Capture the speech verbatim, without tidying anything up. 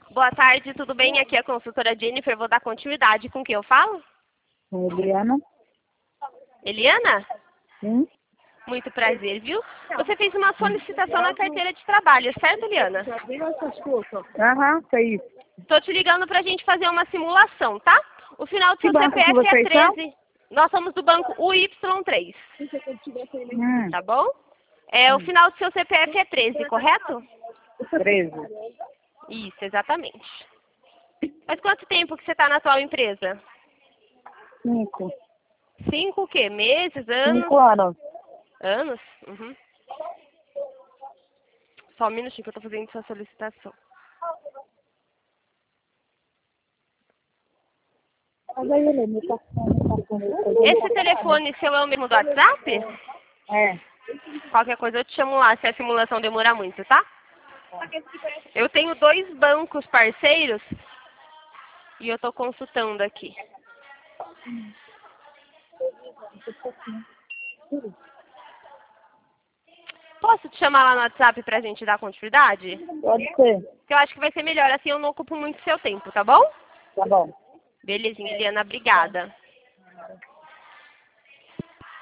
Boa tarde, tudo bem? Aqui é a consultora Jennifer, vou dar continuidade com quem eu falo? Eliana? Eliana? Sim? Muito prazer, viu? Você fez uma solicitação na carteira de trabalho, certo, Eliana? Aham, foi isso. Tô te ligando pra gente fazer uma simulação, tá? O final do Que seu banco que C P F é vocês são? treze. Nós somos do banco U Y três, Hum, tá bom? É, o final do seu C P F é treze, correto? treze. Isso, exatamente. Faz quanto tempo que você está na atual empresa? Cinco. Cinco o quê? Meses, anos? Cinco anos. Anos? Uhum. Só um minutinho que eu estou fazendo sua solicitação. Mas aí, Helena, tá Esse telefone seu é o mesmo do WhatsApp? É. Qualquer coisa eu te chamo lá, se a simulação demorar muito, tá? Eu tenho dois bancos parceiros e eu estou consultando aqui. Posso te chamar lá no WhatsApp pra gente dar continuidade? Pode ser. Porque eu acho que vai ser melhor, assim eu não ocupo muito seu tempo, tá bom? Tá bom. Belezinha, Eliana, obrigada.